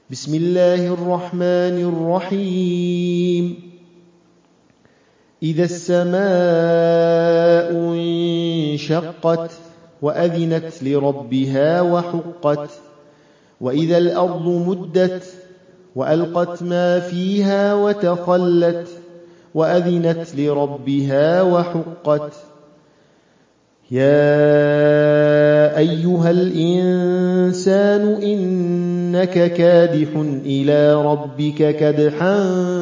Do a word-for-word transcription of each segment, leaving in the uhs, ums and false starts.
بسم الله الرحمن الرحيم إذا السماء انشقت وأذنت لربها وحقت وإذا الأرض مدت وألقت ما فيها وتخلت وأذنت لربها وحقت يا أيها الإنسان إنك كادح إلى ربك كدحا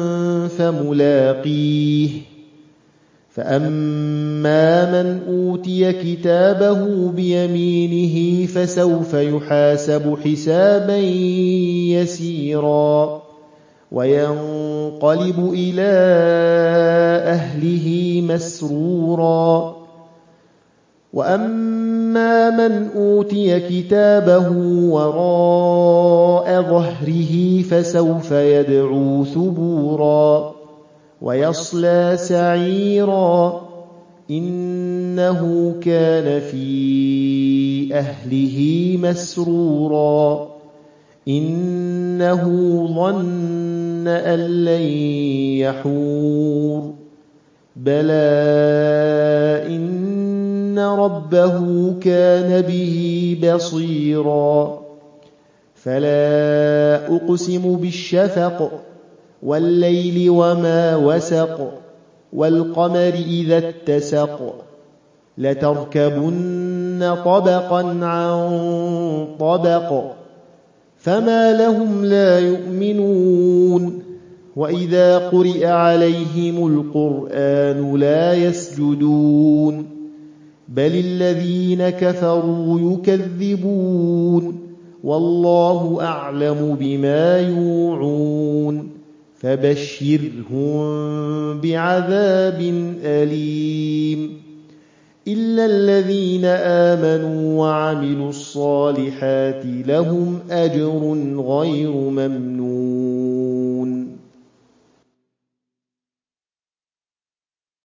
فملاقيه فأما من أوتي كتابه بيمينه فسوف يحاسب حسابا يسيرا وينقلب إلى أهله مسرورا وأما من أوتي كتابه وراء ظهره فسوف يدعو ثبورا ويصلى سعيرا إنه كان في أهله مسرورا إنه ظن أن لن يحور بلى إن ربه كان به بصيرا فلا أقسم بالشفق والليل وما وسق والقمر إذا اتسق لتركبن طبقا عن طبق فما لهم لا يؤمنون وإذا قرئ عليهم القرآن لا يسجدون بل الذين كفروا يكذبون والله أعلم بما يوعون فبشرهم بعذاب أليم إلا الذين آمنوا وعملوا الصالحات لهم أجر غير ممنون